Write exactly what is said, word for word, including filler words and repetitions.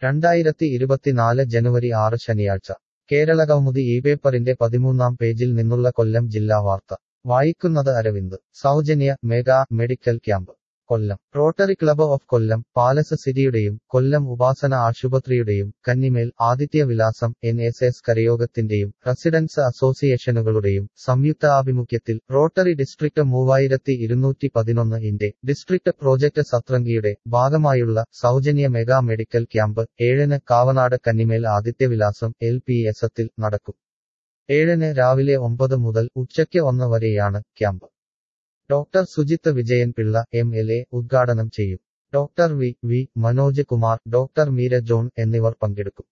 രണ്ടായിരത്തി ഇരുപത്തിനാല് ജനുവരി ആറ് ശനിയാഴ്ച കേരളകൗമുദി ഈ പേപ്പറിന്റെ പതിമൂന്നാം പേജിൽ നിന്നുള്ള കൊല്ലം ജില്ലാ വാർത്ത വായിക്കുന്നത് അരവിന്ദ് സൗജന്യ mega medical camp Kollam rotary club of Kollam palace സിറ്റിയുടെയും കൊല്ലം ഉപാസന ആശുപത്രിയുടെയും Kannimel Adithya Vilasam N S S കരയോഗത്തിന്റെയും റെസിഡൻസ് അസോസിയേഷനുകളുടെയും സംയുക്ത ആഭിമുഖ്യത്തിൽ റോട്ടറി ഡിസ്ട്രിക്ട് മൂവായിരത്തി ഇരുന്നൂറ്റി പതിനൊന്ന് ഇന്റെ ഡിസ്ട്രിക്ട് പ്രോജക്ട് സത്രംഗിയുടെ ഭാഗമായുള്ള സൗജന്യ മെഗാ മെഡിക്കൽ ക്യാമ്പ് ഏഴിന് കാവനാട് കന്നിമേൽ ആദിത്യ വിലാസം എൽ പി എസ് ത്തിൽ നടക്കും ഏഴിന് രാവിലെ ഒമ്പത് മുതൽ ഉച്ചയ്ക്ക് ഒന്ന് വരെയാണ് camp doctor Sujith Vijayan Pillai M L A ഉദ്ഘാടനം ചെയ്യും doctor V V Manoj Kumar doctor Meera John എന്നിവർ പങ്കെടുക്കും